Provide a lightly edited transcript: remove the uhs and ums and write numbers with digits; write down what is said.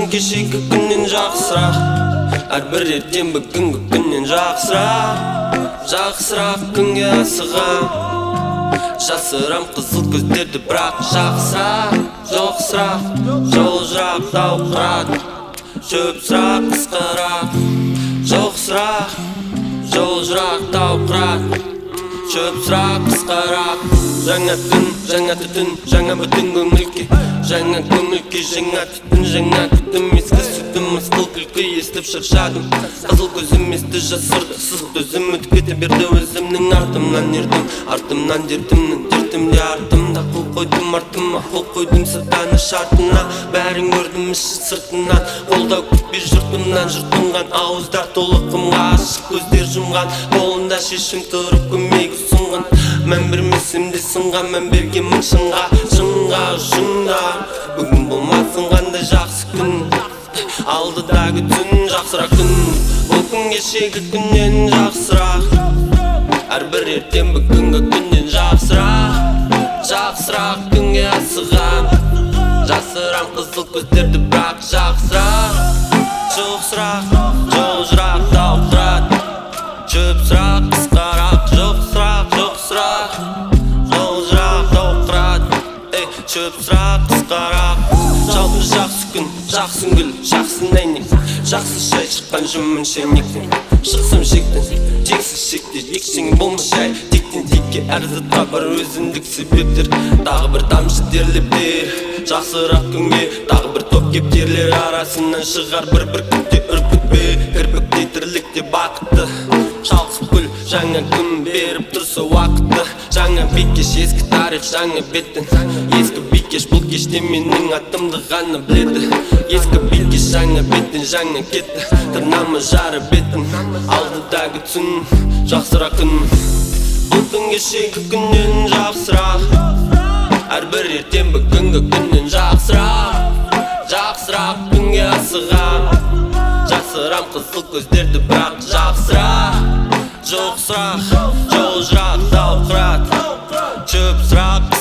кешегі күннен жақсырақ әрбір ертең бүгінгі күннен жақсырақ күнге асығам жасырам қызыл көздерді бірақ жақсырақ жоқсырақ жол тауқырат шөп сұрақ қысқарақ жоқсырақ жол тауқырат шөп сұрақ қысқарақ жаңа түн жаңа түтін жаңа бүтін көңілге жаңа түтін жаңа күтім ескі сүтім мысқыл күлкі естіп шаршадым қызыл көзім есті жасырды сыз төзім өтіп берді өзімнің артымнан ердім дертімде артымда қол қойдым артыма қол қойдым сыртаны шартына бәрін көрдім іші сыртынан қолдау күтпей жұртымнан жұртынған ауыздар толы қымға ашық көздер жұмған қолында шешім тұрып көмек ұсынған мән бермесем де сынға мән бергенмін шынға ұшындар бүгін болмасын қандай жақсы күн алдыдағы түн жақсырақ күн бұл күн кешегі күннен жақсырақ әрбір ертең бүгінгі күннен жақсырақ күнге асығам жасырам қызыл көздерді бірақ жақсырақ жоқсырақ жол тауқырат шөп сұрақ қысқарақ жоқсырақ жол тауқырат шөп сұрақ қысқарақ жалпы жақсы күн жақсы гүл жақсы әйнек жақсы шай шыққан жүмін шәйнектен шықсам шектен тексіз шекте ештеңе болмай тектен текке әр затқа бар өзіндік себептер тағы бір тамшы терлептер жақсырақ күнге тағы бір топ кептерлер арасынан шығар бір күнде үркітпе кірпіктей тірлікте бақытты шалқып гүл жаңа күн беріп тұрса уақытты жаңа бикеш ескі тарих жаңа беттен ескі бикеш бұл кеште менің атымды ғана біледі ескі бикеш жаңа беттен жаңа кетті тырнама жары бетін алдыдағы түн жақсырақ күн бұл күн кешегі күннен жақсырақ әрбір ертең бүгінгі күннен жақсырақ күнге асығам жасырам қызыл көздерді бірақ жақсырақ жоқсырақ жол тауқырат шөп сұрақ